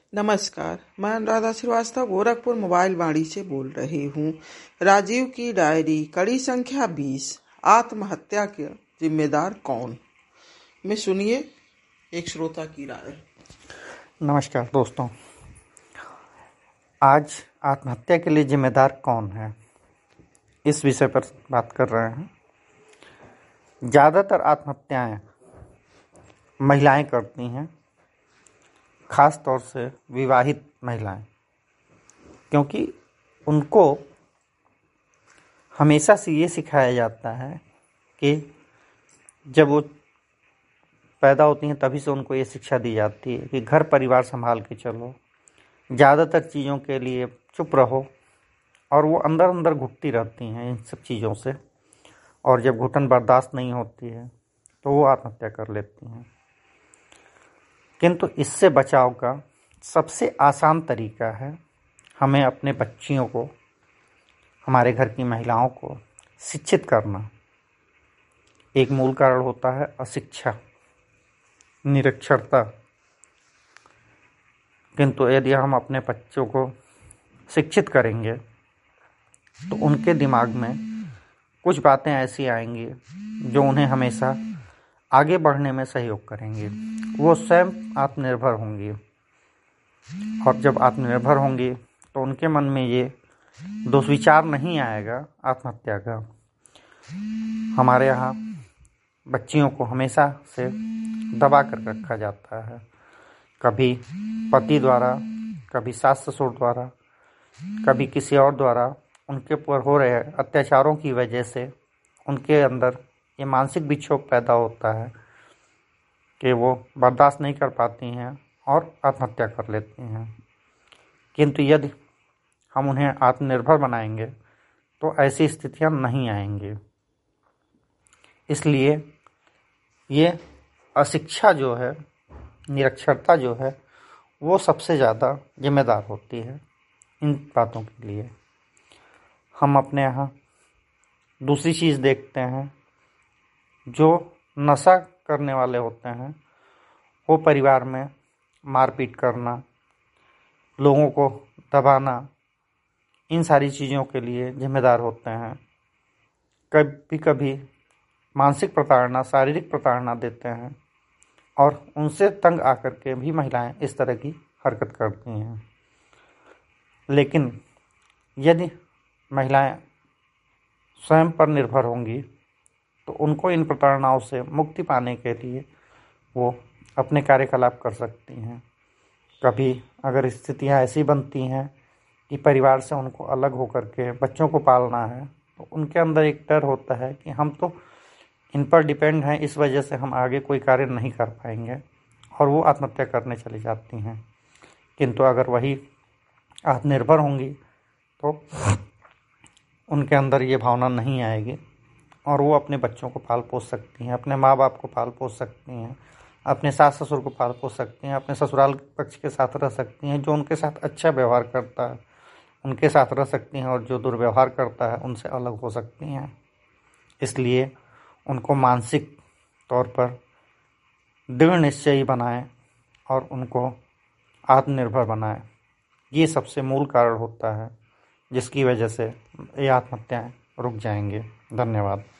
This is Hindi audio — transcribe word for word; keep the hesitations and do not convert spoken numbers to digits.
नमस्कार, मैं अनुराधा श्रीवास्तव गोरखपुर मोबाइल वाणी से बोल रही हूँ। राजीव की डायरी कड़ी संख्या बीस, आत्महत्या के जिम्मेदार कौन? में सुनिए एक श्रोता की राय। नमस्कार दोस्तों, आज आत्महत्या के लिए जिम्मेदार कौन है, इस विषय पर बात कर रहे हैं। ज़्यादातर आत्महत्याएं महिलाएं करती हैं, खास तौर से विवाहित महिलाएं, क्योंकि उनको हमेशा से ये सिखाया जाता है कि जब वो पैदा होती हैं तभी से उनको ये शिक्षा दी जाती है कि घर परिवार संभाल के चलो, ज़्यादातर चीज़ों के लिए चुप रहो, और वो अंदर अंदर घुटती रहती हैं इन सब चीज़ों से, और जब घुटन बर्दाश्त नहीं होती है तो वो आत्महत्या कर लेती हैं। किंतु इससे बचाव का सबसे आसान तरीका है हमें अपने बच्चियों को, हमारे घर की महिलाओं को शिक्षित करना। एक मूल कारण होता है अशिक्षा, निरक्षरता। किंतु यदि हम अपने बच्चों को शिक्षित करेंगे तो उनके दिमाग में कुछ बातें ऐसी आएंगी जो उन्हें हमेशा आगे बढ़ने में सहयोग करेंगी। वो स्वयं आत्मनिर्भर होंगी, और जब आत्मनिर्भर होंगी तो उनके मन में ये दुष्विचार नहीं आएगा आत्महत्या का। हमारे यहाँ बच्चियों को हमेशा से दबा कर रखा जाता है, कभी पति द्वारा, कभी सास ससुर द्वारा, कभी किसी और द्वारा। उनके ऊपर हो रहे अत्याचारों की वजह से उनके अंदर ये मानसिक विक्षोभ पैदा होता है कि वो बर्दाश्त नहीं कर पाती हैं और आत्महत्या कर लेती हैं। किंतु यदि हम उन्हें आत्मनिर्भर बनाएंगे तो ऐसी स्थितियां नहीं आएंगी। इसलिए ये अशिक्षा जो है, निरक्षरता जो है, वो सबसे ज़्यादा जिम्मेदार होती है इन बातों के लिए। हम अपने यहाँ दूसरी चीज़ देखते हैं, जो नशा करने वाले होते हैं वो परिवार में मारपीट करना, लोगों को दबाना, इन सारी चीज़ों के लिए जिम्मेदार होते हैं। कभी कभी मानसिक प्रताड़ना, शारीरिक प्रताड़ना देते हैं, और उनसे तंग आकर के भी महिलाएं इस तरह की हरकत करती हैं। लेकिन यदि महिलाएं स्वयं पर निर्भर होंगी तो उनको इन प्रताड़नाओं से मुक्ति पाने के लिए वो अपने कार्यकलाप कर सकती हैं। कभी अगर स्थितियां ऐसी बनती हैं कि परिवार से उनको अलग होकर के बच्चों को पालना है, तो उनके अंदर एक डर होता है कि हम तो इन पर डिपेंड हैं, इस वजह से हम आगे कोई कार्य नहीं कर पाएंगे, और वो आत्महत्या करने चली जाती हैं। किंतु अगर वही आत्मनिर्भर होंगी तो उनके अंदर ये भावना नहीं आएगी, और वो अपने बच्चों को पाल पोस सकती हैं, अपने माँ बाप को पाल पोस सकती हैं, अपने सास ससुर को पाल पोस सकती हैं, अपने ससुराल पक्ष के साथ रह सकती हैं। जो उनके साथ अच्छा व्यवहार करता है उनके साथ रह सकती हैं, और जो दुर्व्यवहार करता है उनसे अलग हो सकती हैं। इसलिए उनको मानसिक तौर पर दृढ़ निश्चयी बनाएं और उनको आत्मनिर्भर बनाएं। ये सबसे मूल कारण होता है जिसकी वजह से ये आत्महत्याएं रुक जाएंगे। धन्यवाद।